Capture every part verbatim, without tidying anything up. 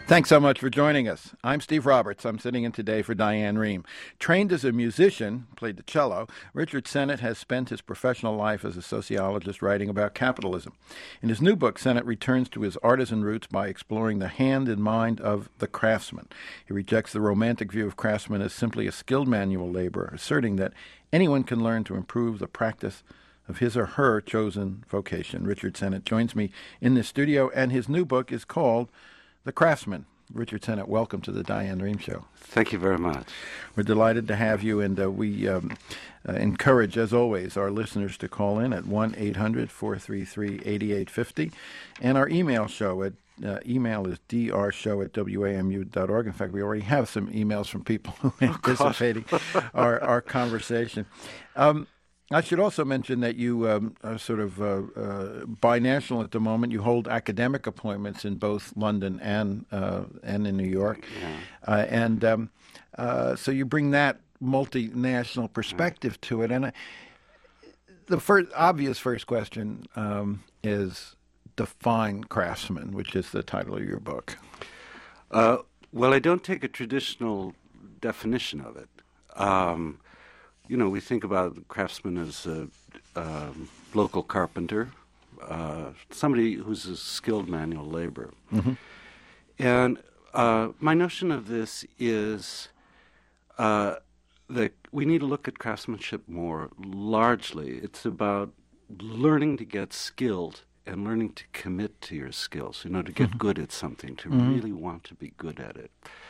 Thanks so much for joining us. I'm Steve Roberts. I'm sitting in today for Diane Rehm. Trained as a musician, played the cello, Richard Sennett has spent his professional life as a sociologist writing about capitalism. In his new book, Sennett returns to his artisan roots by exploring the hand and mind of the craftsman. He rejects the romantic view of craftsmen as simply a skilled manual laborer, asserting that anyone can learn to improve the practice of his or her chosen vocation. Richard Sennett joins me in this studio, and his new book is called The Craftsman. Richard Sennett, welcome to the Diane Rehm Show. Thank you very much. We're delighted to have you, and uh, we um, uh, encourage, as always, our listeners to call in at one eight hundred four three three eight eight five zero, and our email show at uh, email is d r show at w a m u dot org. In fact, we already have some emails from people who are anticipating our, our conversation. Um, I should also mention that you um, are sort of uh, uh, binational at the moment. You hold academic appointments in both London and uh, and in New York, yeah. uh, and um, uh, so you bring that multinational perspective to it. And uh, the first obvious first question um, is define craftsman, which is the title of your book. Uh, well, I don't take a traditional definition of it. Um, You know, we think about craftsman as a um, local carpenter, uh, somebody who's a skilled manual laborer. Mm-hmm. And uh, my notion of this is uh, that we need to look at craftsmanship more largely. It's about learning to get skilled and learning to commit to your skills, you know, to get mm-hmm. good at something, to mm-hmm. really want to be good at it.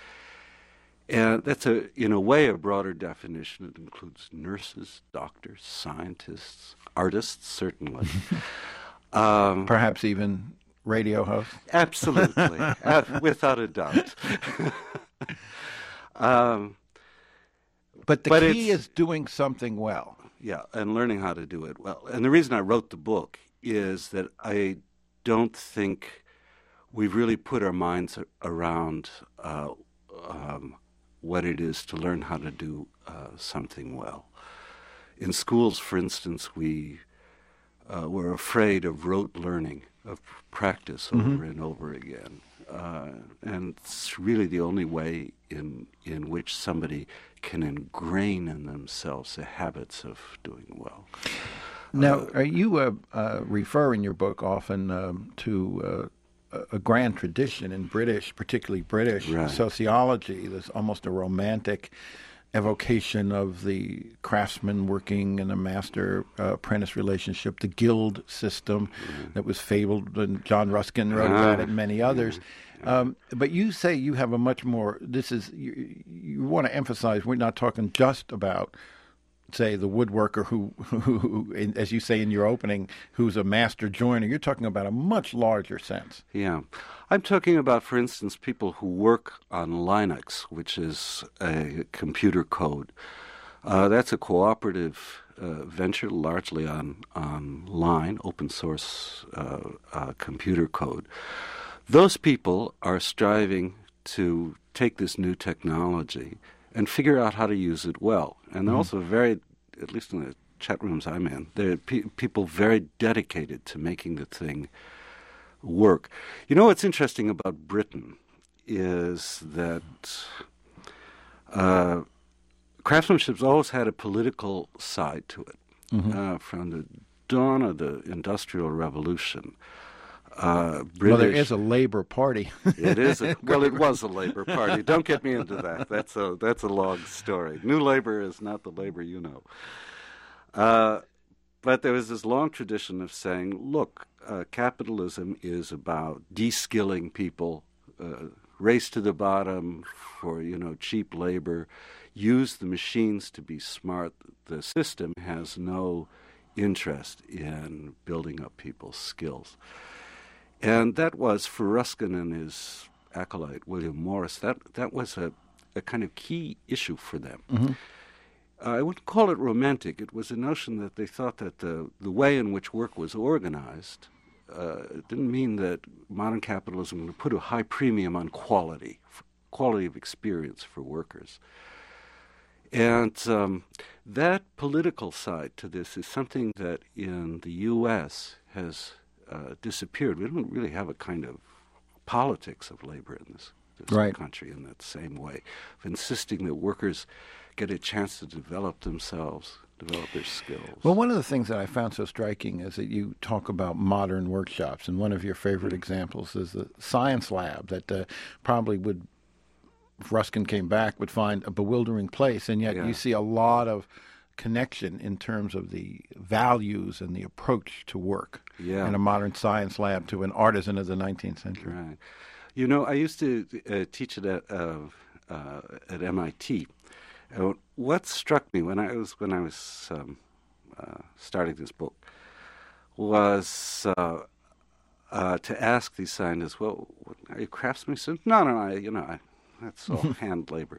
And that's, a, in a way, a broader definition. It includes nurses, doctors, scientists, artists, certainly. um, Perhaps even radio hosts? Absolutely, uh, without a doubt. um, but the but key is doing something well. Yeah, and learning how to do it well. And the reason I wrote the book is that I don't think we've really put our minds around uh, um, what it is to learn how to do uh, something well. In schools, for instance, we uh, were afraid of rote learning, of practice over mm-hmm. and over again. Uh, and it's really the only way in in which somebody can ingrain in themselves the habits of doing well. Now, uh, you uh, uh, refer in your book often um, to uh, a grand tradition in British, particularly British right. sociology. There's almost a romantic evocation of the craftsman working in a master-apprentice uh, relationship, the guild system mm. that was fabled, and John Ruskin wrote ah. about it, and many others. Yeah. Um, but you say you have a much more, this is, you, you want to emphasize, we're not talking just about, say, the woodworker who, who, who, as you say in your opening, who's a master joiner. You're talking about a much larger sense. Yeah. I'm talking about, for instance, people who work on Linux, which is a computer code. Uh, that's a cooperative uh, venture, largely on online, open source uh, uh, computer code. Those people are striving to take this new technology and figure out how to use it well. And they're mm-hmm. also very, at least in the chat rooms I'm in, they're pe- people very dedicated to making the thing work. You know what's interesting about Britain is that uh, craftsmanship's always had a political side to it. Mm-hmm. Uh, from the dawn of the Industrial Revolution, Uh, British, well, there is a Labour Party. It is. A, well, it was a Labour Party. Don't get me into that. That's a that's a long story. New Labour is not the Labour you know. Uh, but there was this long tradition of saying, look, uh, capitalism is about de-skilling people, uh, race to the bottom for you know cheap labor, use the machines to be smart. The system has no interest in building up people's skills. And that was, for Ruskin and his acolyte, William Morris, that, that was a, a kind of key issue for them. Mm-hmm. Uh, I wouldn't call it romantic. It was a notion that they thought that the, the way in which work was organized uh, didn't mean that modern capitalism would put a high premium on quality, quality of experience for workers. And um, that political side to this is something that in the U S has uh, disappeared. We don't really have a kind of politics of labor in this this right. country in that same way, of insisting that workers get a chance to develop themselves, develop their skills. Well, one of the things that I found so striking is that you talk about modern workshops, and one of your favorite mm-hmm. examples is the science lab that uh, probably would, if Ruskin came back, would find a bewildering place, and yet yeah. you see a lot of connection in terms of the values and the approach to work yeah. in a modern science lab to an artisan of the nineteenth century. Right. You know, I used to uh, teach it at, uh, uh, at M I T. Uh, what struck me when I was when I was um, uh, starting this book was uh, uh, to ask these scientists, "Well, are you craftsmen?" He said, "No, no, I, you know, I, that's all hand labor."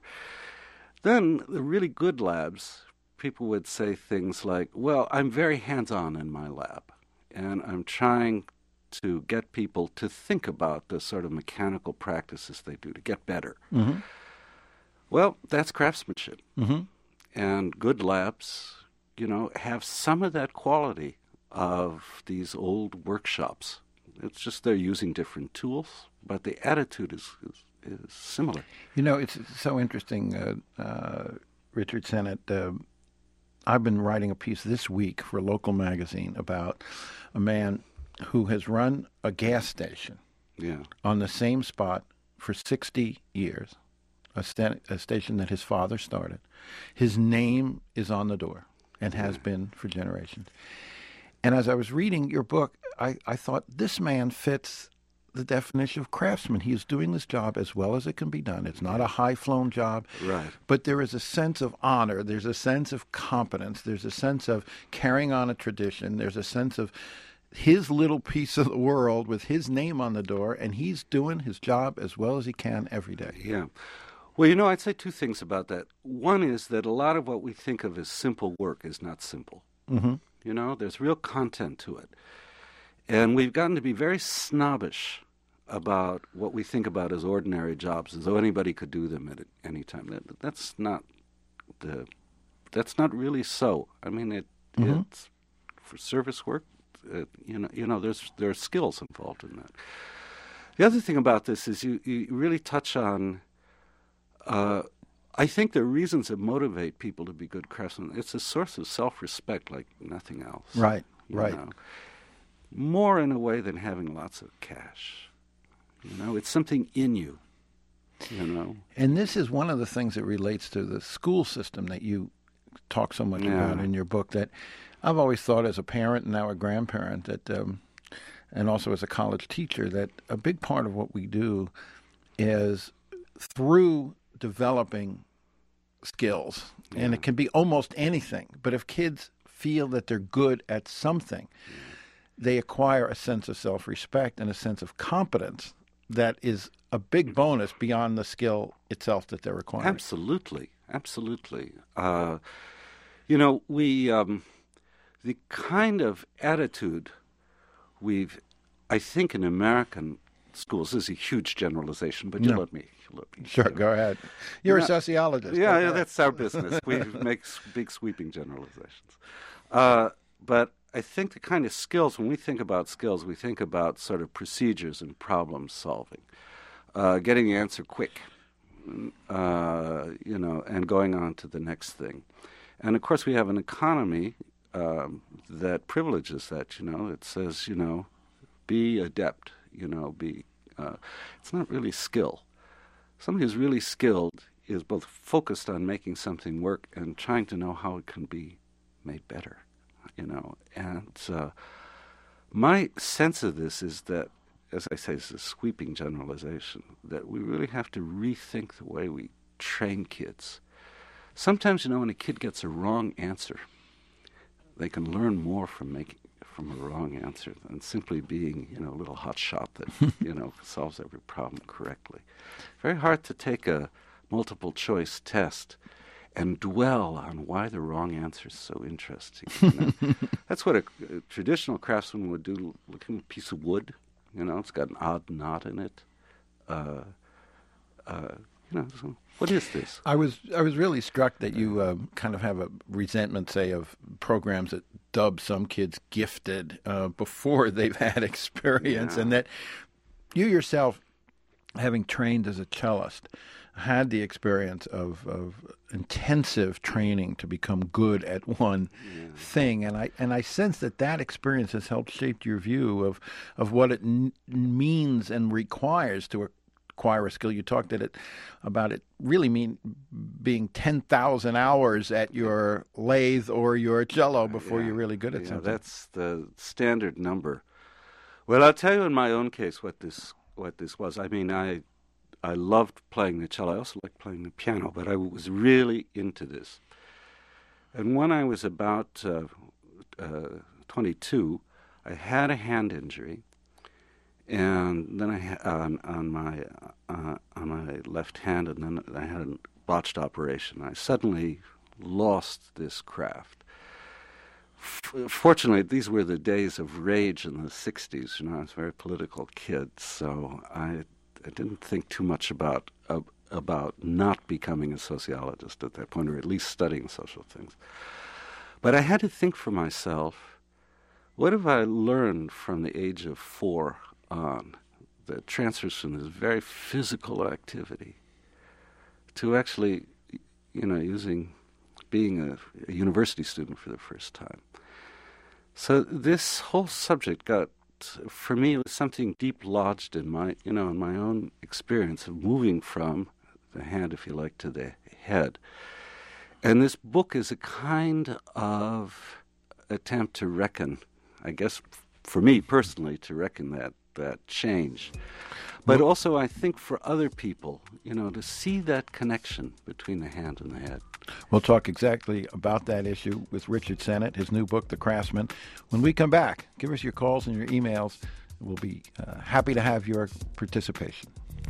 Then the really good labs, people would say things like, "Well, I'm very hands-on in my lab, and I'm trying to get people to think about the sort of mechanical practices they do to get better." Mm-hmm. Well, that's craftsmanship. Mm-hmm. And good labs, you know, have some of that quality of these old workshops. It's just they're using different tools, but the attitude is is, is similar. You know, it's so interesting, uh, uh, Richard Sennett. Uh, I've been writing a piece this week for a local magazine about a man who has run a gas station yeah. on the same spot for sixty years. A, sta- a station that his father started. His name is on the door and has been for generations. And as I was reading your book, I, I thought this man fits the definition of craftsman. He is doing this job as well as it can be done. It's not a high-flown job, right. but there is a sense of honor. There's a sense of competence. There's a sense of carrying on a tradition. There's a sense of his little piece of the world with his name on the door, and he's doing his job as well as he can every day. Yeah. Well, you know, I'd say two things about that. One is that a lot of what we think of as simple work is not simple. Mm-hmm. You know, there's real content to it. And we've gotten to be very snobbish about what we think about as ordinary jobs, as though anybody could do them at any time. That, that's not the. That's not really so. I mean, it mm-hmm. it's for service work. Uh, you know, you know, there's there are skills involved in that. The other thing about this is you, you really touch on. Uh, I think there are reasons that motivate people to be good craftsmen. It's a source of self-respect like nothing else. Right, right. Know? More in a way than having lots of cash. You know, it's something in you, you know. And this is one of the things that relates to the school system that you talk so much yeah. about in your book, that I've always thought as a parent and now a grandparent, that, um, and also as a college teacher, that a big part of what we do is through developing skills, yeah. and it can be almost anything, but if kids feel that they're good at something, yeah. they acquire a sense of self-respect and a sense of competence that is a big bonus beyond the skill itself that they're acquiring. Absolutely, absolutely. Uh, you know, we um, the kind of attitude we've, I think, in American schools, this is a huge generalization, but you no. let me. Let me sure, you know. go ahead. You're yeah, a sociologist. Yeah, yeah, that's our business. We make big sweeping generalizations. Uh, but I think the kind of skills, when we think about skills, we think about sort of procedures and problem solving, uh, getting the answer quick, uh, you know, and going on to the next thing. And, of course, we have an economy um, that privileges that, you know. It says, you know, be adept, you know, be uh, – it's not really skill. Somebody who's really skilled is both focused on making something work and trying to know how it can be made better, you know. And uh, my sense of this is that, as I say, it's a sweeping generalization, that we really have to rethink the way we train kids. Sometimes, you know, when a kid gets a wrong answer, they can learn more from making from a wrong answer than simply being, you know, a little hot shot that, you know, solves every problem correctly. Very hard to take a multiple choice test and dwell on why the wrong answer is so interesting. You know? That's what a, a traditional craftsman would do, looking at a piece of wood, you know, it's got an odd knot in it. Uh, uh, you know, so what is this? I was I was really struck that you uh, kind of have a resentment, say, of programs that dub some kids gifted uh, before they've had experience, yeah. and that you yourself having trained as a cellist, had the experience of, of intensive training to become good at one yeah. thing, and I and I sense that that experience has helped shape your view of of what it n- means and requires to acquire a skill. You talked at it about it really mean being ten thousand hours at your lathe or your cello before yeah. you're really good at yeah, something. That's the standard number. Well, I'll tell you in my own case what this what this was. I mean, I. I loved playing the cello. I also liked playing the piano, but I was really into this. And when I was about uh, uh, twenty-two, I had a hand injury, and then I ha- on, on my uh, on my left hand, and then I had a botched operation. I suddenly lost this craft. F- fortunately, these were the days of rage in the sixties. You know, I was a very political kid, so I. I didn't think too much about uh, about not becoming a sociologist at that point, or at least studying social things. But I had to think for myself, what have I learned from the age of four on that transfers from this very physical activity to actually, you know, using, being a, a university student for the first time. So this whole subject got, for me, it was something deep lodged in my, you know, in my own experience of moving from the hand, if you like, to the head. And this book is a kind of attempt to reckon, I guess, for me personally, to reckon that that change. But also, I think for other people, you know, to see that connection between the hand and the head. We'll talk exactly about that issue with Richard Sennett, his new book, The Craftsman. When we come back, give us your calls and your emails. We'll be uh, happy to have your participation.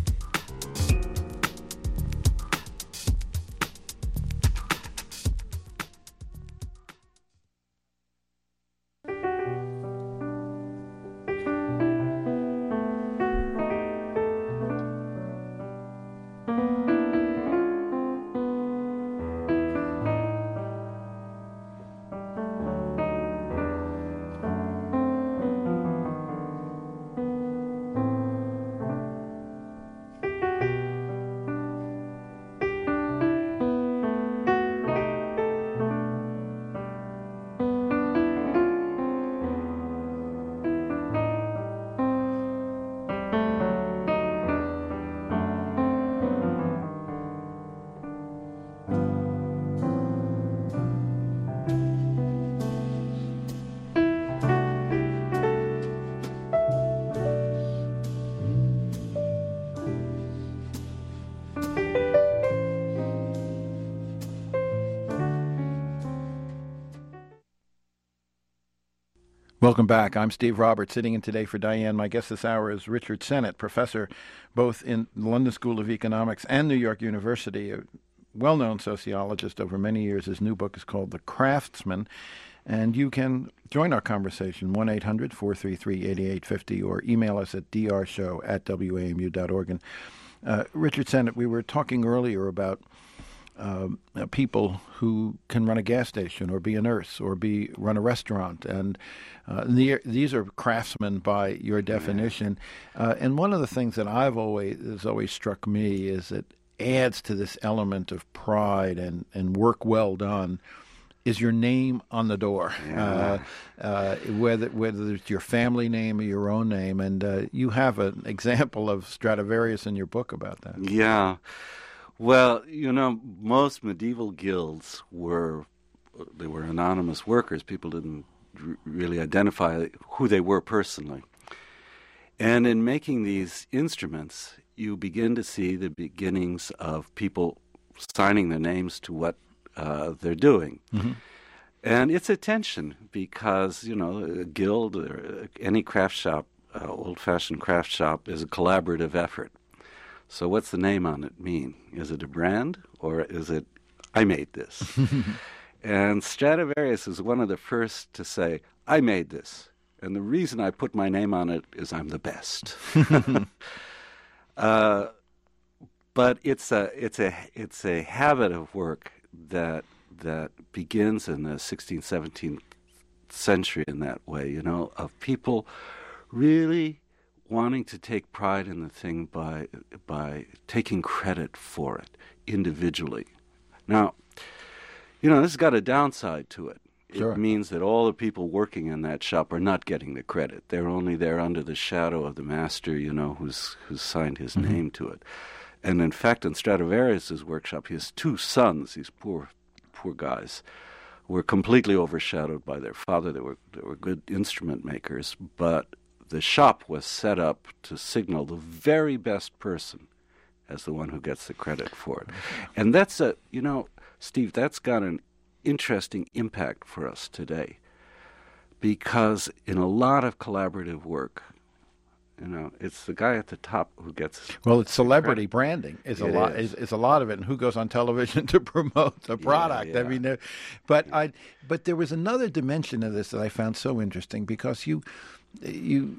Welcome back. I'm Steve Roberts, sitting in today for Diane. My guest this hour is Richard Sennett, professor both in the London School of Economics and New York University, a well-known sociologist over many years. His new book is called The Craftsman, and you can join our conversation, one eight hundred four three three eight eight five zero, or email us at d r show at w a m u dot org. And, uh, Richard Sennett, we were talking earlier about Uh, people who can run a gas station or be a nurse or be run a restaurant, and uh, the, these are craftsmen by your definition. Uh, and one of the things that I've always has always struck me is it adds to this element of pride and, and work well done is your name on the door, yeah. uh, uh, whether whether it's your family name or your own name. And uh, you have an example of Stradivarius in your book about that. Yeah. Well, you know, most medieval guilds were, they were anonymous workers. People didn't r- really identify who they were personally. And in making these instruments, you begin to see the beginnings of people signing their names to what uh, they're doing. Mm-hmm. And it's a tension because, you know, a guild or any craft shop, uh, old-fashioned craft shop, is a collaborative effort. So what's the name on it mean? Is it a brand, or is it, I made this? And Stradivarius is one of the first to say, I made this. And the reason I put my name on it is I'm the best. uh, but it's a it's a it's a habit of work that that begins in the sixteenth, seventeenth century in that way, you know, of people really wanting to take pride in the thing by by taking credit for it individually. Now, you know, this has got a downside to it. Sure. It means that all the people working in that shop are not getting the credit. They're only there under the shadow of the master, you know, who's who's signed his mm-hmm. name to it. And in fact, in Stradivarius's workshop, his two sons, these poor, poor guys, were completely overshadowed by their father. They were they were good instrument makers, but the shop was set up to signal the very best person as the one who gets the credit for it. And that's a, you know, Steve, that's got an interesting impact for us today, because in a lot of collaborative work, you know, it's the guy at the top who gets. Well, it's celebrity branding is a It lot. is. Is, is a lot of it, and who goes on television to promote the product? Yeah, yeah. I mean, uh, but I. But there was another dimension of this that I found so interesting, because you, you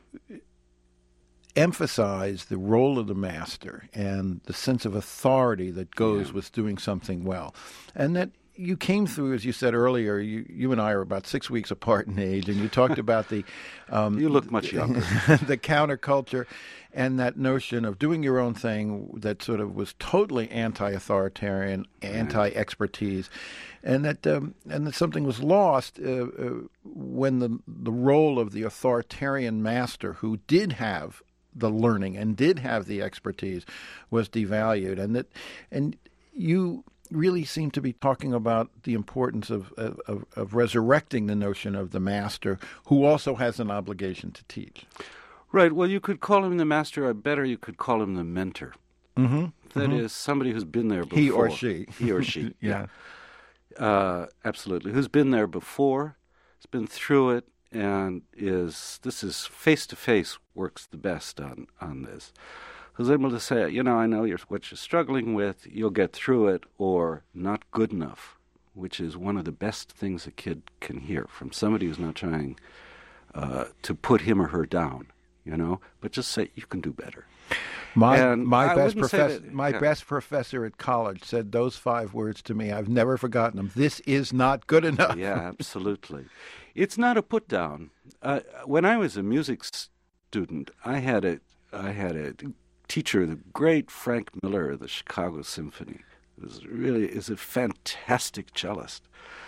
emphasize the role of the master and the sense of authority that goes Yeah. with doing something well, and that. You came through, as you said earlier, you, you and I are about six weeks apart in age, and you talked about the... Um, You look much younger. the counterculture and that notion of doing your own thing that sort of was totally anti-authoritarian, anti-expertise, and that um, and that something was lost uh, uh, when the the role of the authoritarian master, who did have the learning and did have the expertise, was devalued, and that and you... really seem to be talking about the importance of, of, of resurrecting the notion of the master, who also has an obligation to teach. Right. Well, you could call him the master, or better, you could call him the mentor. Mm-hmm. That mm-hmm. is somebody who's been there before. He or she. He or she. yeah. yeah. Uh, absolutely. Who's been there before, has been through it, and is, this is face-to-face works the best on, on this. Who's able to say, you know, I know you're, what you're struggling with, you'll get through it, or not good enough, which is one of the best things a kid can hear from somebody who's not trying uh, to put him or her down, you know, but just say, you can do better. My And my I best wouldn't say professor, that- my yeah. best professor at college said those five words to me. I've never forgotten them. This is not good enough. Yeah, absolutely. It's not a put down. Uh, when I was a music student, I had a I had a teacher, the great Frank Miller of the Chicago Symphony. It was really is a fantastic cellist.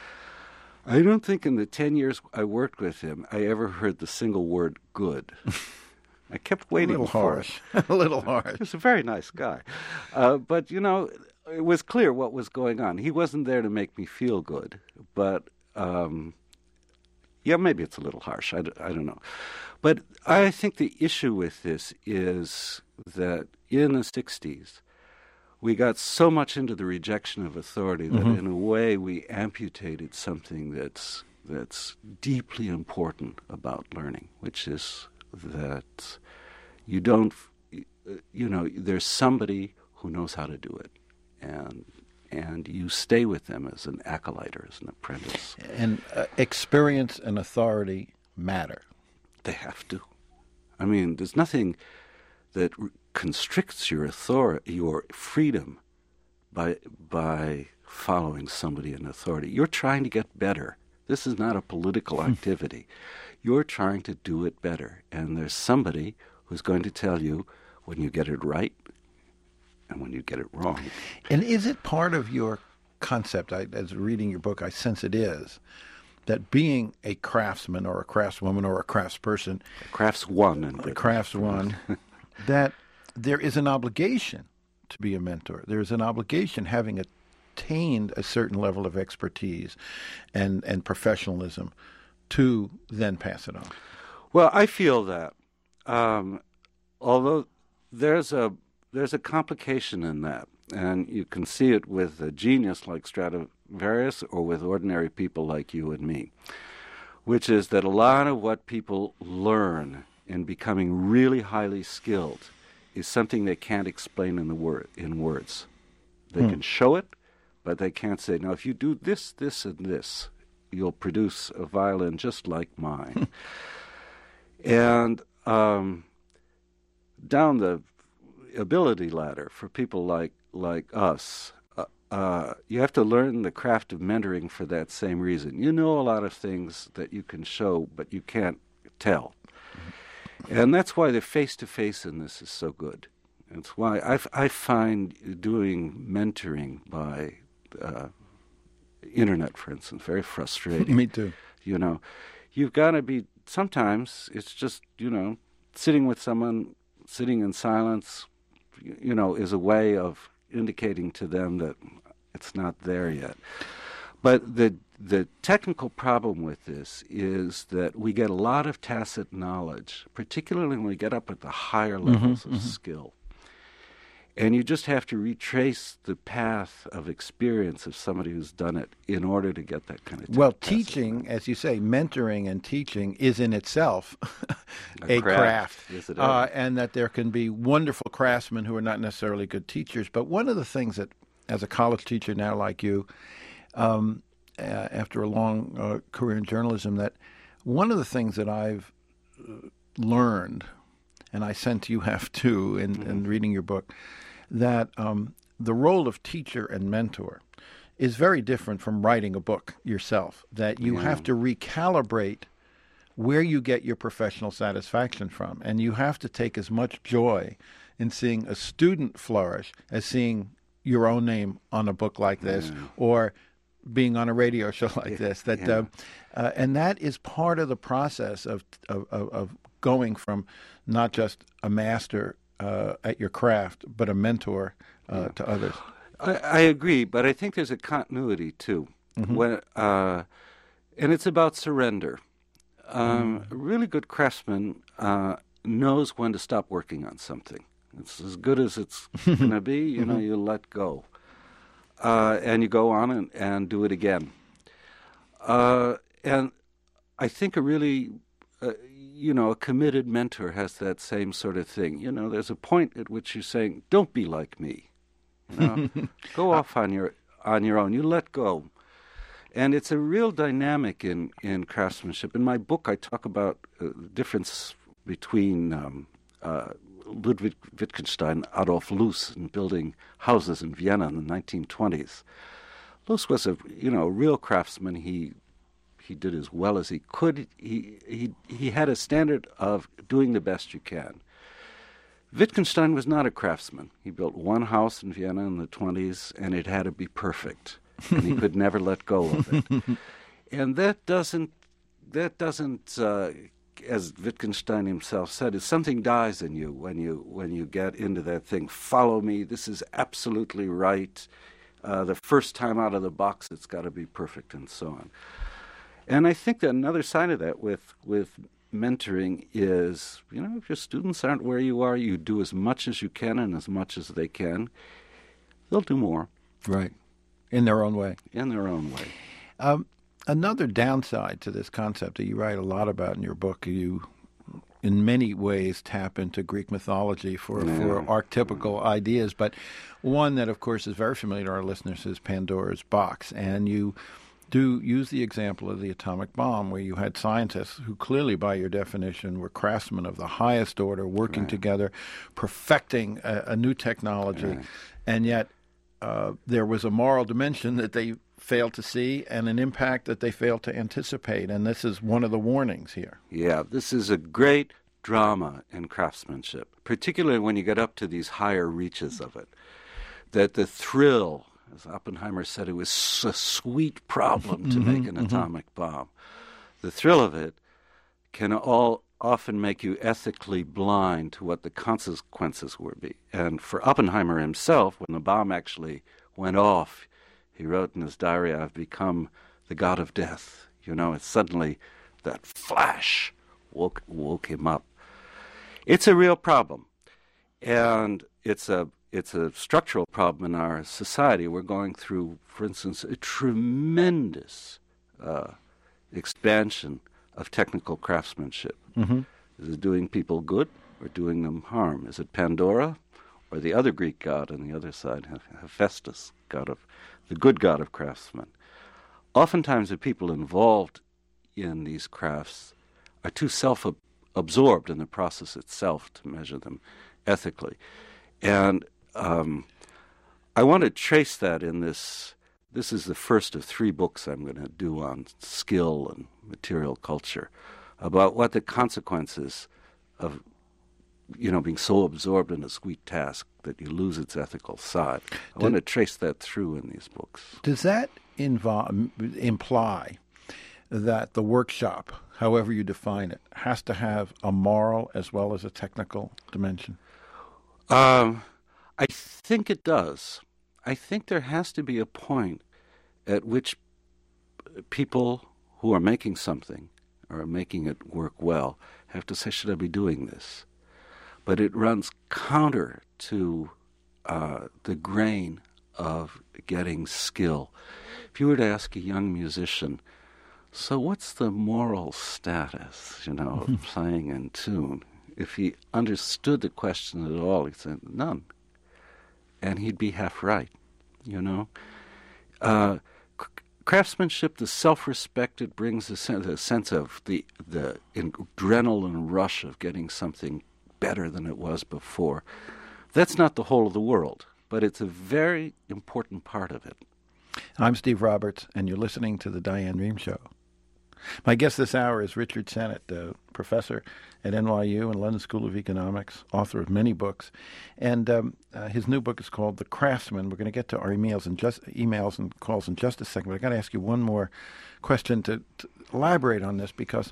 I don't think in the ten years I worked with him, I ever heard the single word good. I kept waiting a little for harsh. a little harsh. He was a very nice guy. Uh, but, you know, it was clear what was going on. He wasn't there to make me feel good. But, um, yeah, maybe it's a little harsh. I, d- I don't know. But I think the issue with this is that in the sixties, we got so much into the rejection of authority that Mm-hmm. in a way we amputated something that's that's deeply important about learning, which is that you don't, you know, there's somebody who knows how to do it, and and you stay with them as an acolyte or as an apprentice. And uh, experience and authority matter. They have to. I mean, there's nothing that r- constricts your authority, your freedom, by by following somebody in authority. You're trying to get better. This is not a political activity. You're trying to do it better, and there's somebody who's going to tell you when you get it right and when you get it wrong. And is it part of your concept, I, as reading your book, I sense it is, that being a craftsman or a craftswoman or a craftsperson, Crafts one and a craftswoman, that there is an obligation to be a mentor. There is an obligation, having attained a certain level of expertise and, and professionalism, to then pass it on. Well, I feel that, um, although there's a there's a complication in that, and you can see it with a genius like Stradivarius or with ordinary people like you and me, which is that a lot of what people learn in becoming really highly skilled is something they can't explain in the word in words. They Hmm. can show it, but they can't say, now if you do this, this, and this, you'll produce a violin just like mine. And um, down the ability ladder for people like like us, uh, uh, you have to learn the craft of mentoring for that same reason. You know a lot of things that you can show, but you can't tell. And that's why the face-to-face in this is so good. It's why I, I find doing mentoring by uh, internet, for instance, very frustrating. Me too. You know, you've got to be, sometimes it's just, you know, sitting with someone, sitting in silence, you know, is a way of indicating to them that it's not there yet. But the the technical problem with this is that we get a lot of tacit knowledge, particularly when we get up at the higher levels mm-hmm, of mm-hmm. skill. And you just have to retrace the path of experience of somebody who's done it in order to get that kind of Well, tacit teaching, knowledge. as you say, mentoring and teaching is in itself a, A craft. craft. Yes, it uh, is. and that there can be wonderful craftsmen who are not necessarily good teachers. But one of the things that, as a college teacher now like you, um, uh, after a long uh, career in journalism, that one of the things that I've uh, learned, and I sense you have too in, mm-hmm. in reading your book, that um, the role of teacher and mentor is very different from writing a book yourself, that you yeah. have to recalibrate where you get your professional satisfaction from. And you have to take as much joy in seeing a student flourish as seeing your own name on a book like this yeah. or being on a radio show like yeah. this. That, yeah. uh, uh, and that is part of the process of, of, of, of going from not just a master uh, at your craft, but a mentor uh, yeah. to others. I, I agree, but I think there's a continuity too. Mm-hmm. When, uh, and it's about surrender. Um, mm. A really good craftsman uh, knows when to stop working on something. It's as good as it's going to be, you know, mm-hmm. you let go. Uh, and you go on and, and do it again. Uh, and I think a really, uh, you know, a committed mentor has that same sort of thing. You know, there's a point at which you're saying, don't be like me. You know, go off on your on your own. You let go. And it's a real dynamic in, in craftsmanship. In my book, I talk about uh, the difference between um, uh, Ludwig Wittgenstein and Adolf Loos in building houses in Vienna in the nineteen twenties. Loos was a you know a real craftsman. He he did as well as he could. He he he had a standard of doing the best you can. Wittgenstein was not a craftsman. He built one house in Vienna in the twenties, and it had to be perfect, and he could never let go of it. And that doesn't that doesn't. Uh, as Wittgenstein himself said, is something dies in you when you when you get into that thing. Follow me. This is absolutely right. Uh, the first time out of the box, it's got to be perfect, and so on. And I think that another side of that with with mentoring is, you know, if your students aren't where you are, you do as much as you can and as much as they can. They'll do more. Right. In their own way. In their own way. Um, Another downside to this concept that you write a lot about in your book, you in many ways tap into Greek mythology for, yeah. for archetypical yeah. ideas, but one that, of course, is very familiar to our listeners is Pandora's box. And you do use the example of the atomic bomb, where you had scientists who clearly, by your definition, were craftsmen of the highest order, working right. together, perfecting a, a new technology, right. and yet uh, there was a moral dimension that they failed to see and an impact that they failed to anticipate. And this is one of the warnings here. Yeah, this is a great drama in craftsmanship, particularly when you get up to these higher reaches of it. That the thrill, as Oppenheimer said, it was a sweet problem to mm-hmm, make an mm-hmm. atomic bomb. The thrill of it can all often make you ethically blind to what the consequences would be. And for Oppenheimer himself, when the bomb actually went off, he wrote in his diary, I've become the god of death. You know, it's suddenly that flash woke, woke him up. It's a real problem. And it's a it's a structural problem in our society. We're going through, for instance, a tremendous uh, expansion of technical craftsmanship. Mm-hmm. Is it doing people good or doing them harm? Is it Pandora or the other Greek god on the other side, Hephaestus, god of the good god of craftsmen? Oftentimes the people involved in these crafts are too self-absorbed in the process itself to measure them ethically. And um, I want to trace that in this. This is the first of three books I'm going to do on skill and material culture, about what the consequences of, you know, being so absorbed in a sweet task that you lose its ethical side. I Did, want to trace that through in these books. Does that involve, imply that the workshop, however you define it, has to have a moral as well as a technical dimension? Um, I think it does. I think there has to be a point at which people who are making something or making it work well have to say, should I be doing this? But it runs counter to uh, the grain of getting skill. If you were to ask a young musician, so what's the moral status, you know, of playing in tune? If he understood the question at all, he'd say, none. And he'd be half right, you know. Uh, c- craftsmanship, the self-respect it brings, the, sen- the sense of the, the adrenaline rush of getting something better than it was before. That's not the whole of the world, but it's a very important part of it. I'm Steve Roberts, and you're listening to The Diane Rehm Show. My guest this hour is Richard Sennett, uh, professor at N Y U and London School of Economics, author of many books. And um, uh, his new book is called The Craftsman. We're going to get to our emails and just emails and calls in just a second, but I got to ask you one more question to, to elaborate on this, because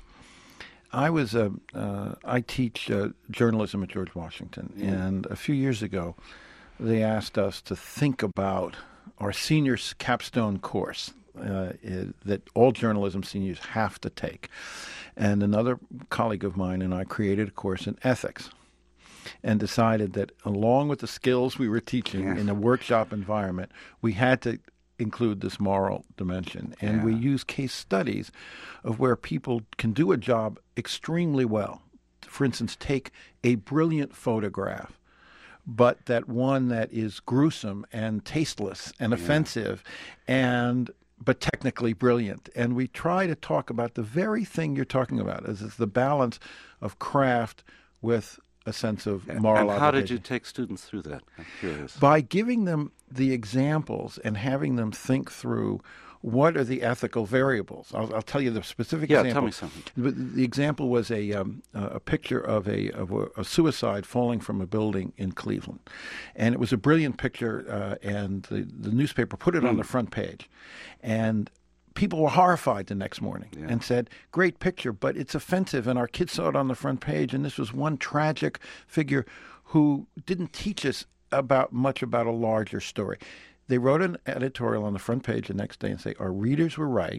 I was uh, uh, I teach uh, journalism at George Washington, mm. and a few years ago they asked us to think about our senior capstone course uh, is, that all journalism seniors have to take. And another colleague of mine and I created a course in ethics and decided that along with the skills we were teaching yes. in a workshop environment, we had to include this moral dimension. And yeah. we use case studies of where people can do a job extremely well. For instance, take a brilliant photograph, but that one that is gruesome and tasteless and yeah. offensive, and but technically brilliant. And we try to talk about the very thing you're talking about, as is the balance of craft with a sense of moral And how obligation. did you take students through that? I'm curious. By giving them the examples and having them think through what are the ethical variables. I'll, I'll tell you the specific yeah, example. tell me something. The example was a um, a picture of a of a, a suicide falling from a building in Cleveland, and it was a brilliant picture. Uh, and the the newspaper put it mm. on the front page, and people were horrified the next morning yeah. and said, "Great picture, but it's offensive." And our kids saw it on the front page, and this was one tragic figure who didn't teach us about much about a larger story. They wrote an editorial on the front page the next day and say, our readers were right.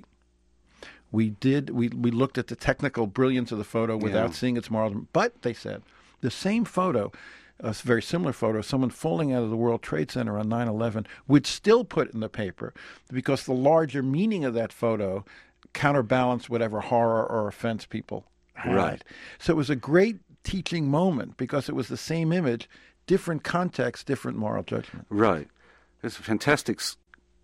We did. We, we looked at the technical brilliance of the photo without yeah. seeing its morals. But, they said, the same photo, a very similar photo, someone falling out of the World Trade Center on nine eleven, would still put in the paper because the larger meaning of that photo counterbalanced whatever horror or offense people had. Right. So it was a great teaching moment because it was the same image, different context, different moral judgment. Right. It's a fantastic s-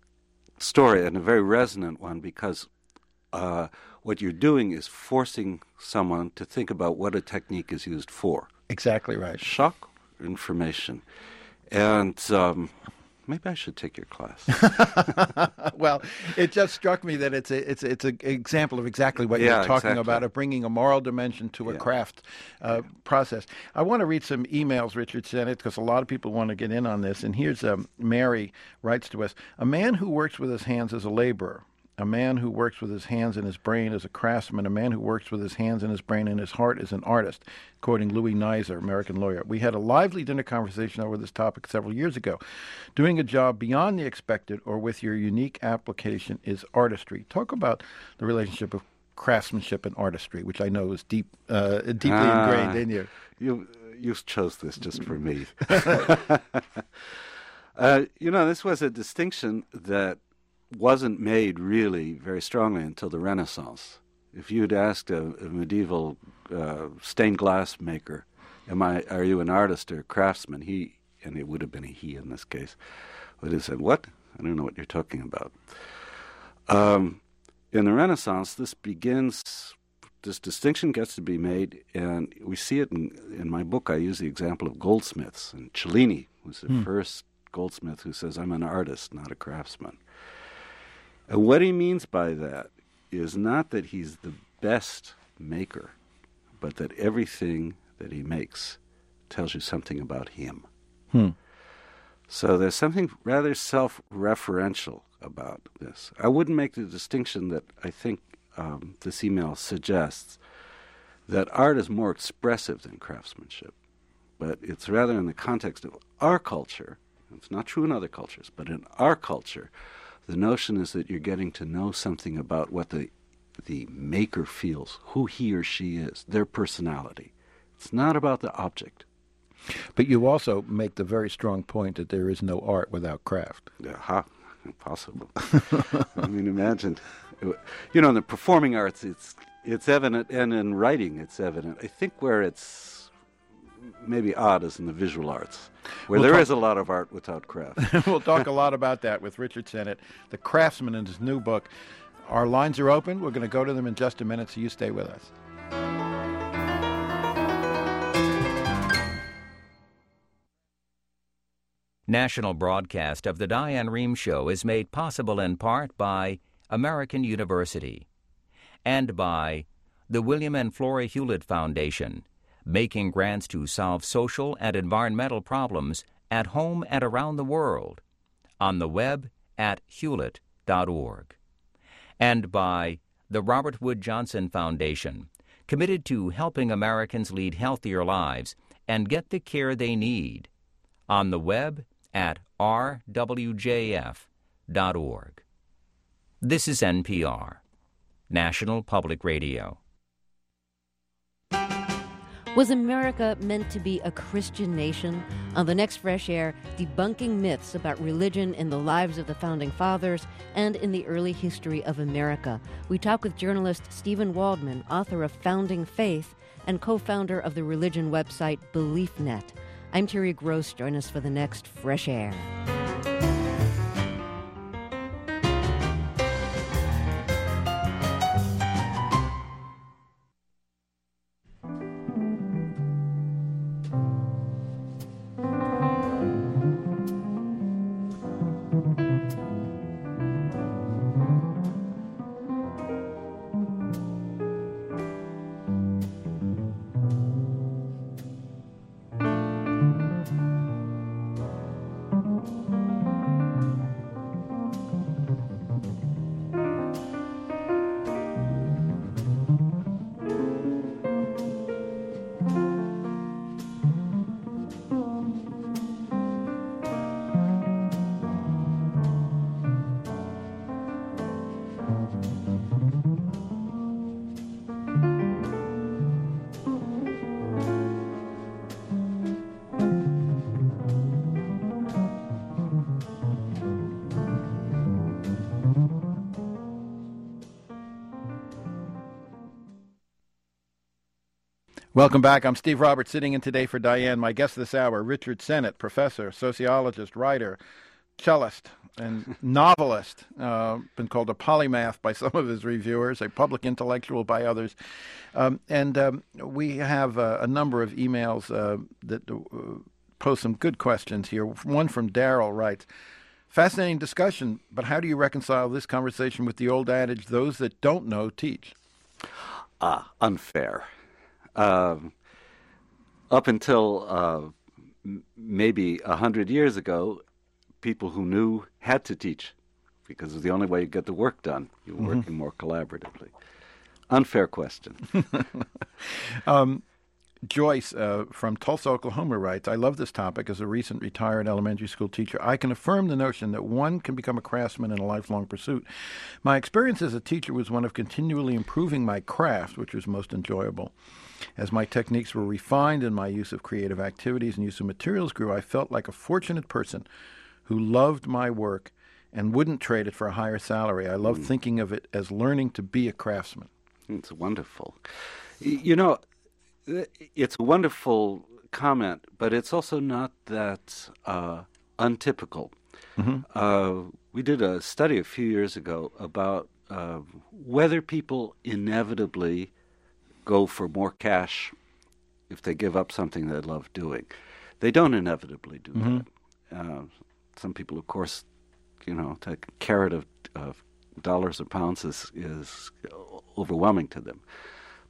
story and a very resonant one because uh, what you're doing is forcing someone to think about what a technique is used for. Exactly right. Shock information. And um, maybe I should take your class. Well, it just struck me that it's a, it's a, it's an example of exactly what yeah, you're talking exactly. about, of bringing a moral dimension to a yeah. craft uh, process. I want to read some emails, Richard Sennett, because a lot of people want to get in on this. And here's um, Mary writes to us, a man who works with his hands is a laborer. A man who works with his hands and his brain is a craftsman. A man who works with his hands and his brain and his heart is an artist, quoting Louis Nizer, American lawyer. We had a lively dinner conversation over this topic several years ago. Doing a job beyond the expected or with your unique application is artistry. Talk about the relationship of craftsmanship and artistry, which I know is deep, uh, deeply ah, ingrained in you. You you chose this just for me. uh, you know, this was a distinction that wasn't made really very strongly until the Renaissance. If you'd asked a, a medieval uh, stained glass maker, "Am I? Are you an artist or a craftsman?" He, and it would have been a he in this case, would have said, "What? I don't know what you're talking about." Um, in the Renaissance, this begins. This distinction gets to be made, and we see it in, in my book. I use the example of goldsmiths, and Cellini was the hmm. first goldsmith who says, "I'm an artist, not a craftsman." And what he means by that is not that he's the best maker, but that everything that he makes tells you something about him. Hmm. So there's something rather self-referential about this. I wouldn't make the distinction that I think um, this email suggests, that art is more expressive than craftsmanship. But it's rather in the context of our culture. It's not true in other cultures, but in our culture, the notion is that you're getting to know something about what the the maker feels, who he or she is, their personality. It's not about the object. But you also make the very strong point that there is no art without craft. Aha, impossible. I mean, imagine, you know, in the performing arts, it's it's evident, and in writing, it's evident. I think where it's maybe odd is in the visual arts, where we'll there talk, is a lot of art without craft. We'll talk a lot about that with Richard Sennett, the craftsman, in his new book. Our lines are open. We're going to go to them in just a minute, so you stay with us. National broadcast of the Diane Rehm Show is made possible in part by American University and by the William and Flora Hewlett Foundation, making grants to solve social and environmental problems at home and around the world, on the web at hewlett dot org, and by the Robert Wood Johnson Foundation, committed to helping Americans lead healthier lives and get the care they need, on the web at r w j f dot org. This is N P R, National Public Radio. Was America meant to be a Christian nation? On the next Fresh Air, debunking myths about religion in the lives of the Founding Fathers and in the early history of America. We talk with journalist Stephen Waldman, author of Founding Faith and co-founder of the religion website BeliefNet. I'm Terry Gross. Join us for the next Fresh Air. Welcome back. I'm Steve Roberts, sitting in today for Diane. My guest this hour, Richard Sennett, professor, sociologist, writer, cellist, and novelist. Uh, been called a polymath by some of his reviewers, a public intellectual by others. Um, and um, we have uh, a number of emails uh, that uh, pose some good questions here. One from Daryl writes, fascinating discussion, but how do you reconcile this conversation with the old adage, those that don't know teach? Ah, unfair. Um, up until uh, m- maybe a hundred years ago, people who knew had to teach because it was the only way you get the work done. You were mm-hmm. working more collaboratively. Unfair question. um, Joyce uh, from Tulsa, Oklahoma writes, I love this topic. As a recent retired elementary school teacher, I can affirm the notion that one can become a craftsman in a lifelong pursuit. My experience as a teacher was one of continually improving my craft, which was most enjoyable. As my techniques were refined and my use of creative activities and use of materials grew, I felt like a fortunate person who loved my work and wouldn't trade it for a higher salary. I love mm. thinking of it as learning to be a craftsman. It's wonderful. You know, it's a wonderful comment, but it's also not that uh, untypical. Mm-hmm. Uh, we did a study a few years ago about uh, whether people inevitably go for more cash if they give up something they love doing. They don't inevitably do mm-hmm. that. Uh, some people, of course, you know, a carrot of, of dollars or pounds is, is overwhelming to them.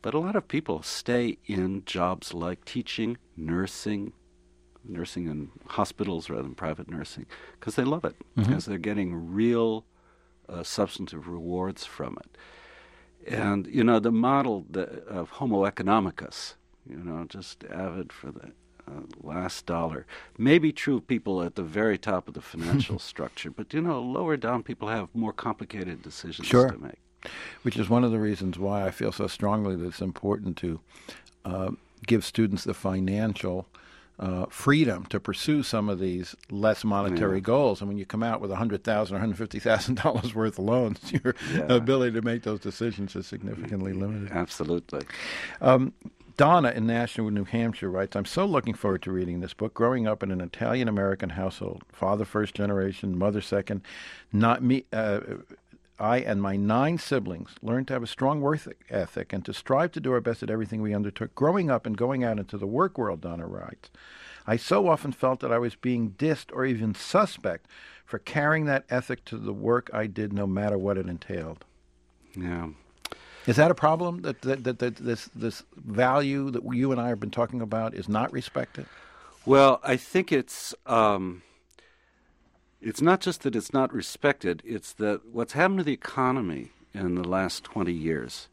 But a lot of people stay in jobs like teaching, nursing, nursing in hospitals rather than private nursing, because they love it, because mm-hmm. they're getting real uh, substantive rewards from it. And, you know, the model the, of homo economicus, you know, just avid for the uh, last dollar, may be true of people at the very top of the financial structure, but, you know, lower down people have more complicated decisions sure. to make. Which is one of the reasons why I feel so strongly that it's important to uh, give students the financial uh, freedom to pursue some of these less monetary yeah. goals. And when you come out with one hundred thousand dollars or one hundred fifty thousand dollars worth of loans, your yeah. ability to make those decisions is significantly limited. Absolutely. Um, Donna in Nashua, New Hampshire writes, I'm so looking forward to reading this book. Growing up in an Italian-American household, father first generation, mother second, not me... Uh, I and my nine siblings learned to have a strong work ethic and to strive to do our best at everything we undertook. Growing up and going out into the work world, Donna writes, I so often felt that I was being dissed or even suspect for carrying that ethic to the work I did, no matter what it entailed. Yeah. Is that a problem, that, that, that, that this, this value that you and I have been talking about is not respected? Well, I think it's... Um It's not just that it's not respected, it's that what's happened to the economy in the last twenty years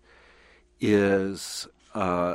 is uh,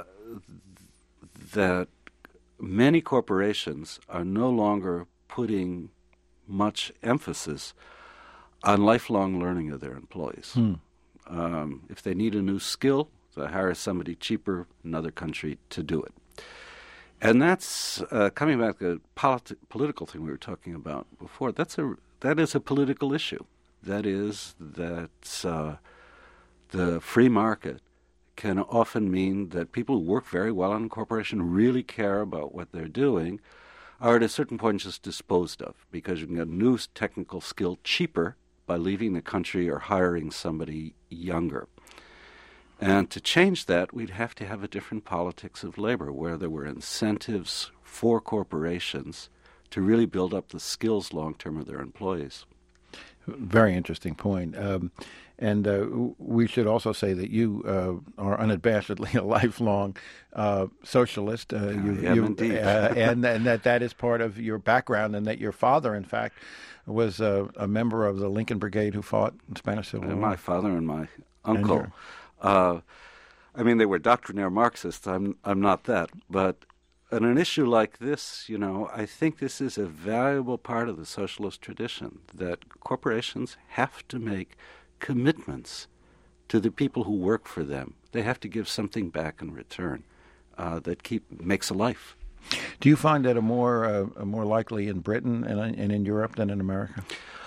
that many corporations are no longer putting much emphasis on lifelong learning of their employees. Hmm. Um, if they need a new skill, they hire somebody cheaper in another country to do it. And that's uh, coming back to the politi- political thing we were talking about before. That's a that is a political issue. That is that uh, the free market can often mean that people who work very well in a corporation, really care about what they're doing, are at a certain point just disposed of because you can get a new technical skill cheaper by leaving the country or hiring somebody younger. And to change that, we'd have to have a different politics of labor where there were incentives for corporations to really build up the skills long-term of their employees. Very interesting point. Um, and uh, we should also say that you uh, are unabashedly a lifelong uh, socialist. Uh, you, I am you, indeed. uh, and, and that that is part of your background, and that your father, in fact, was uh, a member of the Lincoln Brigade who fought in the Spanish Civil War. My father and my uncle. Uh, I mean, they were doctrinaire Marxists. I'm I'm not that. But on an issue like this, you know, I think this is a valuable part of the socialist tradition, that corporations have to make commitments to the people who work for them. They have to give something back in return uh, that keep makes a life. Do you find that a more uh, more likely in Britain and, and in Europe than in America?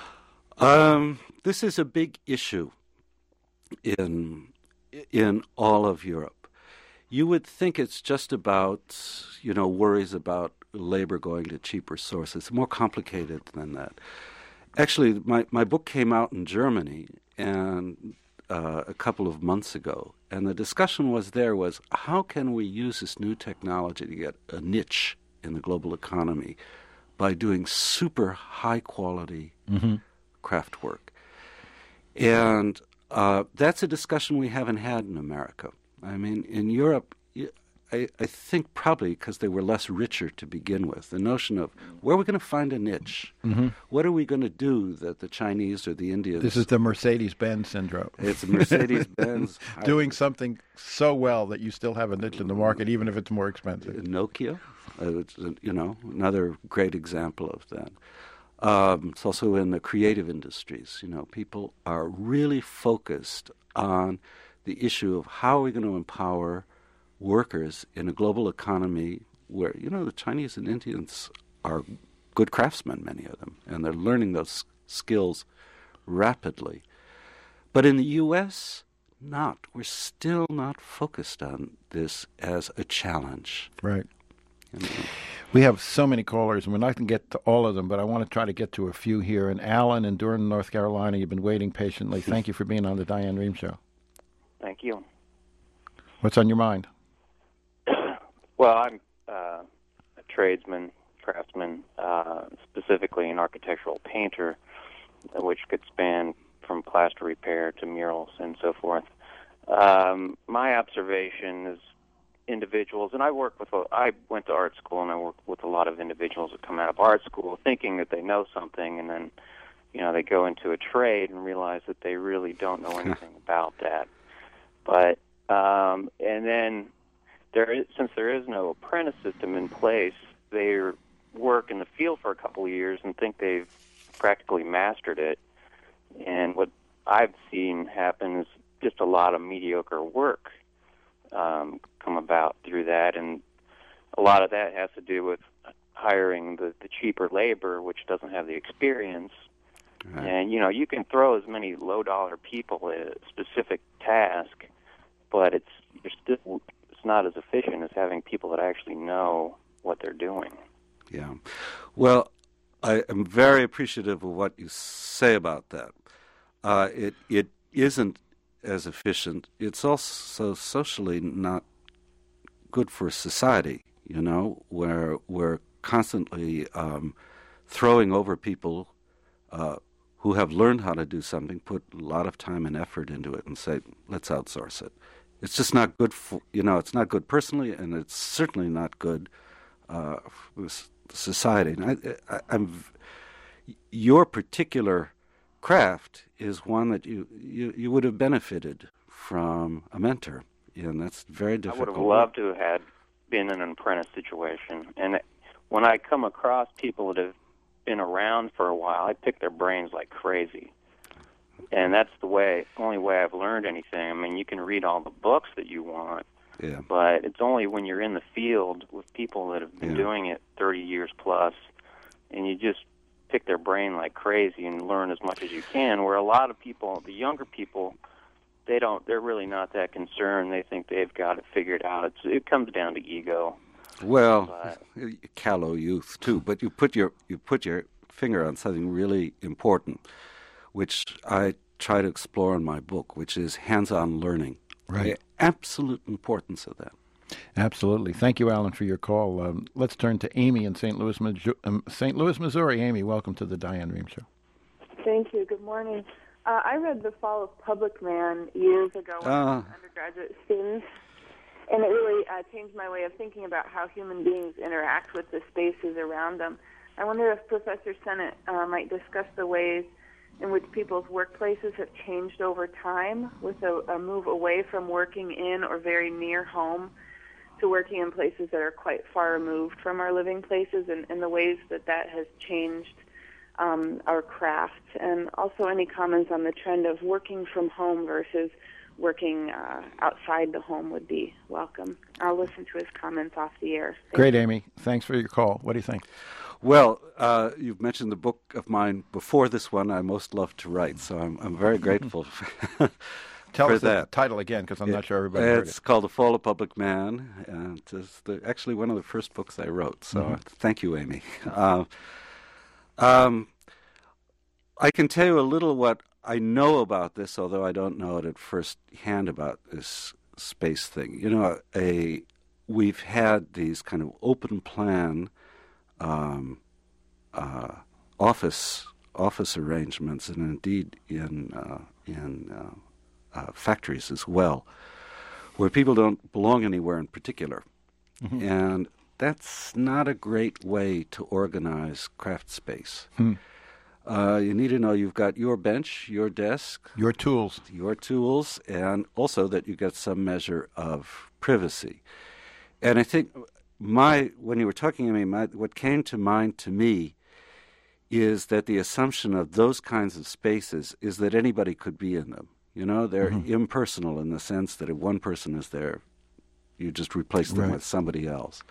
Um, this is a big issue in in all of Europe. You would think it's just about, you know, worries about labor going to cheaper sources. It's more complicated than that. Actually, my, my book came out in Germany and uh, a couple of months ago, and the discussion was there was, how can we use this new technology to get a niche in the global economy by doing super high-quality mm-hmm. craft work? And uh, that's a discussion we haven't had in America. I mean, in Europe, I, I think probably because they were less richer to begin with, the notion of where are we going to find a niche? Mm-hmm. What are we going to do that the Chinese or the Indians... This is the Mercedes-Benz syndrome. It's Mercedes-Benz. Doing something so well that you still have a niche in the market, even if it's more expensive. Nokia, uh, it's, you know, another great example of that. Um, it's also in the creative industries. You know, people are really focused on the issue of how are we going to empower workers in a global economy where, you know, the Chinese and Indians are good craftsmen, many of them, and they're learning those skills rapidly. But in the U S, not. We're still not focused on this as a challenge. Right. You know? We have so many callers, and we're not going to get to all of them, but I want to try to get to a few here. And Alan in Durham, North Carolina, you've been waiting patiently. Thank you for being on the Diane Rehm Show. Thank you. What's on your mind? Well, I'm uh, a tradesman, craftsman, uh, specifically an architectural painter, which could span from plaster repair to murals and so forth. um, my observation is individuals, and I work with, a, I went to art school, and I work with a lot of individuals that come out of art school thinking that they know something, and then, you know, they go into a trade and realize that they really don't know anything about that. But, um, and then, there is, since there is no apprentice system in place, they work in the field for a couple of years and think they've practically mastered it. And what I've seen happen is just a lot of mediocre work um, come about through that, and a lot of that has to do with hiring the, the cheaper labor, which doesn't have the experience. Right. And, you know, you can throw as many low-dollar people at a specific task, but it's you're still it's not as efficient as having people that actually know what they're doing. Yeah. Well, I am very appreciative of what you say about that. Uh, it it isn't as efficient. It's also socially not good for society, you know, where we're constantly um, throwing over people uh, who have learned how to do something, put a lot of time and effort into it, and say, let's outsource it. It's just not good for, you know, it's not good personally, and it's certainly not good uh, for society. And I, I, I'm, your particular craft is one that you, you, you would have benefited from a mentor, and that's very difficult. I would have loved to have had been in an apprentice situation. And when I come across people that have been around for a while, I pick their brains like crazy. And that's the way, only way I've learned anything. I mean, you can read all the books that you want, yeah. but it's only when you're in the field with people that have been yeah. doing it thirty years plus, and you just pick their brain like crazy and learn as much as you can, where a lot of people, the younger people, they don't, they're really not that concerned. They think they've got it figured out. It's, it comes down to ego. Well, but, callow youth too, but you put your you put your finger on something really important, which I try to explore in my book, which is hands-on learning. Right. The absolute importance of that. Absolutely. Thank you, Alan, for your call. Um, let's turn to Amy in Saint Louis, um, Saint Louis, Missouri. Amy, welcome to the Diane Rehm Show. Thank you. Good morning. Uh, I read The Fall of Public Man years ago when uh. I was an undergraduate student, and it really uh, changed my way of thinking about how human beings interact with the spaces around them. I wonder if Professor Sennett uh, might discuss the ways in which people's workplaces have changed over time with a, a move away from working in or very near home to working in places that are quite far removed from our living places, and, and the ways that that has changed um, our craft. And also any comments on the trend of working from home versus working uh, outside the home would be welcome. I'll listen to his comments off the air. Thank Great, you. Amy. Thanks for your call. What do you think? Well, uh, you've mentioned the book of mine before this one I most love to write, so I'm, I'm very grateful for, Tell for us that. the title again, because I'm it, not sure everybody heard It's it. called The Fall of Public Man, and it's the, actually one of the first books I wrote, so mm-hmm. thank you, Amy. Uh, um, I can tell you a little what I know about this, although I don't know it at first hand about this space thing. You know, a we've had these kind of open plan um, uh, office office arrangements, and indeed in uh, in uh, uh, factories as well, where people don't belong anywhere in particular, mm-hmm. and that's not a great way to organize craft space. Hmm. Uh, you need to know you've got your bench, your desk, your tools, your tools, and also that you get some measure of privacy. And I think my when you were talking to me, my, what came to mind to me is that the assumption of those kinds of spaces is that anybody could be in them. You know, they're mm-hmm. impersonal in the sense that if one person is there, you just replace them right. with somebody else.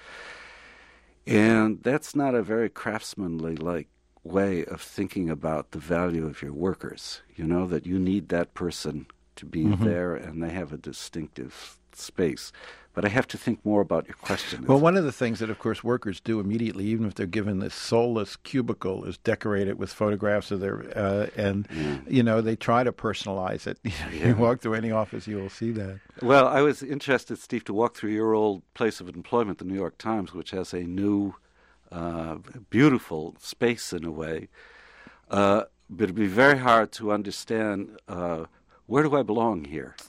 And that's not a very craftsmanly-like way of thinking about the value of your workers. You know, that you need that person to be mm-hmm. there and they have a distinctive space. But I have to think more about your question. Well, one of the things that, of course, workers do immediately, even if they're given this soulless cubicle, is decorate it with photographs of their, uh, and, yeah. you know, they try to personalize it. Yeah. You walk through any office, you will see that. Well, I was interested, Steve, to walk through your old place of employment, the New York Times, which has a new, uh, beautiful space in a way. Uh, but it'd be very hard to understand, uh, where do I belong here?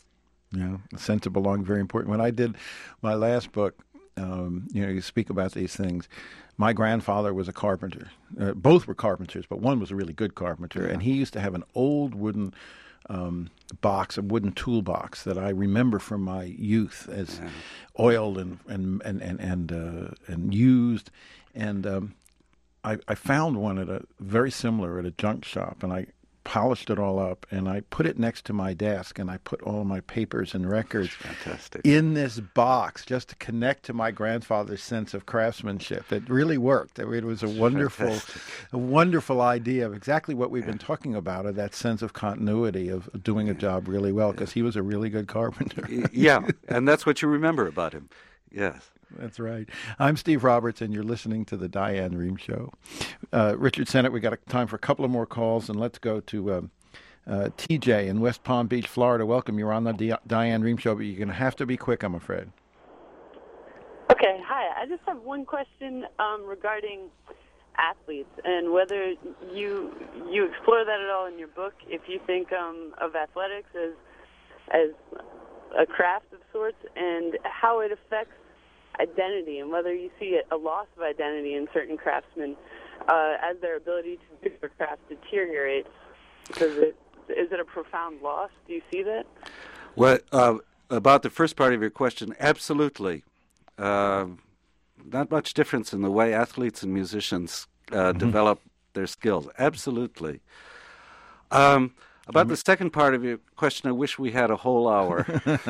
Yeah, a sense of belonging, very important. When I did my last book, um, you know, you speak about these things. My grandfather was a carpenter. Uh, both were carpenters, but one was a really good carpenter. Yeah. And he used to have an old wooden um, box, a wooden toolbox that I remember from my youth as yeah. oiled and and and and and, uh, and used. And um, I, I found one at a very similar at a junk shop, and I polished it all up, and I put it next to my desk, and I put all my papers and records Fantastic. in this box just to connect to my grandfather's sense of craftsmanship. It really worked. It was a wonderful, Fantastic. a wonderful idea of exactly what we've yeah. been talking about, of that sense of continuity of doing a job really well, because he was a really good carpenter. Yeah, and that's what you remember about him. Yes. That's right. I'm Steve Roberts, and you're listening to the Diane Rehm Show. Uh, Richard Sennett, we got a, time for a couple of more calls, and let's go to um, uh, T J in West Palm Beach, Florida. Welcome. You're on the D- Diane Rehm Show, but you're going to have to be quick, I'm afraid. Okay. Hi. I just have one question um, regarding athletes and whether you you explore that at all in your book. If you think um, of athletics as as a craft of sorts, and how it affects identity, and whether you see a loss of identity in certain craftsmen uh, as their ability to do their craft deteriorates. Does it, is it a profound loss? Do you see that? Well, uh, about the first part of your question, absolutely. Uh, not much difference in the way athletes and musicians uh, mm-hmm. develop their skills. Absolutely. Um, about the second part of your question, I wish we had a whole hour.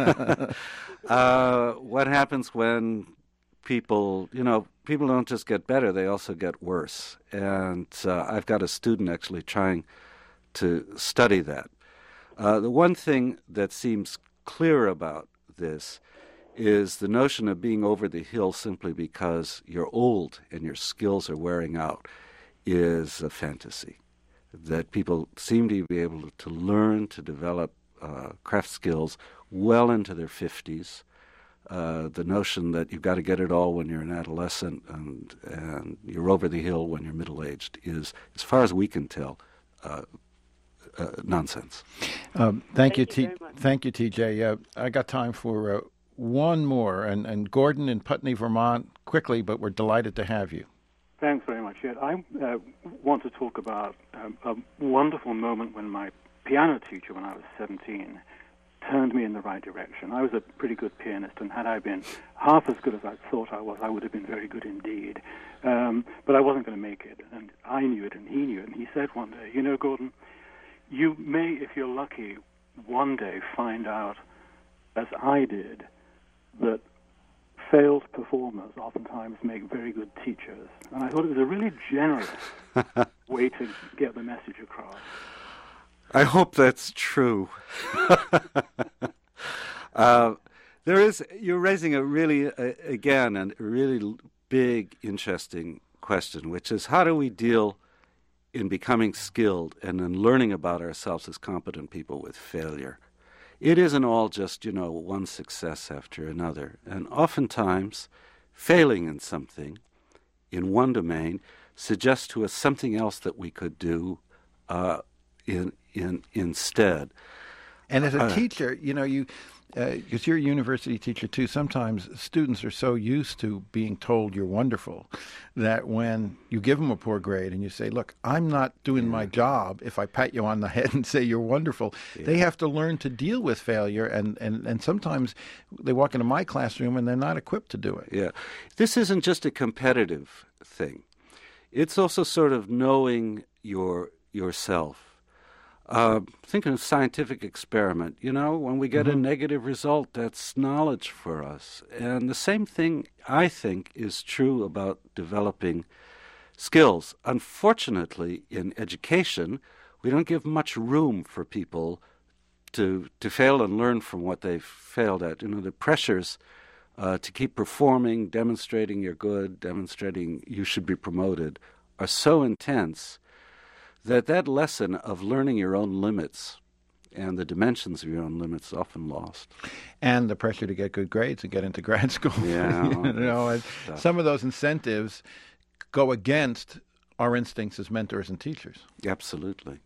uh, what happens when people, you know, people don't just get better, they also get worse. And uh, I've got a student actually trying to study that. Uh, the one thing that seems clear about this is the notion of being over the hill simply because you're old and your skills are wearing out is a fantasy. That people seem to be able to learn to develop uh, craft skills well into their fifties. Uh, the notion that you've got to get it all when you're an adolescent and and you're over the hill when you're middle-aged is, as far as we can tell, uh, uh, nonsense. Um, thank, thank you, you T- Thank you, T J. Uh, I got time for uh, one more, and, and Gordon in Putney, Vermont, quickly, but we're delighted to have you. Thanks very much. Yeah, I uh, want to talk about um, a wonderful moment when my piano teacher, when I was seventeen, turned me in the right direction. I was a pretty good pianist, and had I been half as good as I thought I was, I would have been very good indeed. Um, but I wasn't going to make it, and I knew it, and he knew it. And he said one day, you know, Gordon, you may, if you're lucky, one day find out, as I did, that failed performers oftentimes make very good teachers. And I thought it was a really generous way to get the message across. I hope that's true. uh, there is, you're raising a really, uh, again, a really big, interesting question, which is how do we deal in becoming skilled and in learning about ourselves as competent people with failure? It isn't all just, you know, one success after another. And oftentimes, failing in something, in one domain, suggests to us something else that we could do uh, in, in instead. And as a uh, teacher, you know, you because uh, you're a university teacher too, sometimes students are so used to being told you're wonderful that when you give them a poor grade and you say, look, I'm not doing yeah. my job if I pat you on the head and say you're wonderful, yeah. they have to learn to deal with failure. And, and, and sometimes they walk into my classroom and they're not equipped to do it. Yeah. This isn't just a competitive thing. It's also sort of knowing your yourself. Uh, thinking of scientific experiment, you know, when we get mm-hmm. a negative result, that's knowledge for us. And the same thing, I think, is true about developing skills. Unfortunately, in education, we don't give much room for people to to fail and learn from what they've failed at. You know, the pressures uh, to keep performing, demonstrating you're good, demonstrating you should be promoted, are so intense that that lesson of learning your own limits and the dimensions of your own limits is often lost. And the pressure to get good grades and get into grad school. Yeah. you know, some of those incentives go against our instincts as mentors and teachers. Absolutely.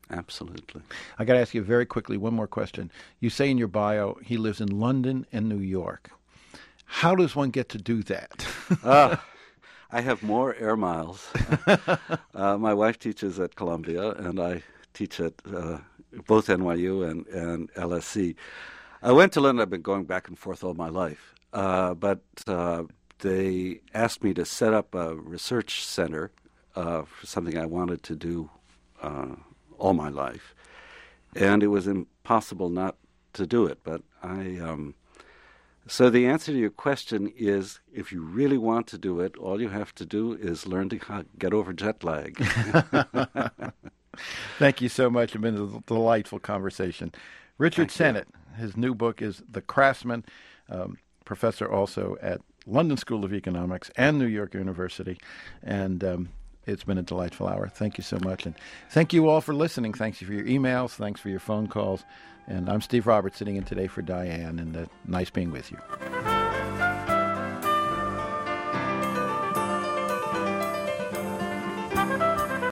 Absolutely. I got to ask you very quickly one more question. You say in your bio he lives in London and New York. How does one get to do that? uh, I have more air miles. uh, my wife teaches at Columbia, and I teach at uh, both N Y U and, and L S C. I went to London. I've been going back and forth all my life. Uh, but uh, they asked me to set up a research center uh, for something I wanted to do uh, all my life. And it was impossible not to do it. But I... Um, So the answer to your question is, if you really want to do it, all you have to do is learn to get over jet lag. Thank you so much. It's been a delightful conversation. Richard Sennett, his new book is The Craftsman, um, professor also at London School of Economics and New York University. And um, it's been a delightful hour. Thank you so much. And thank you all for listening. Thanks for your emails. Thanks for your phone calls. And I'm Steve Roberts, sitting in today for Diane, and uh, nice being with you.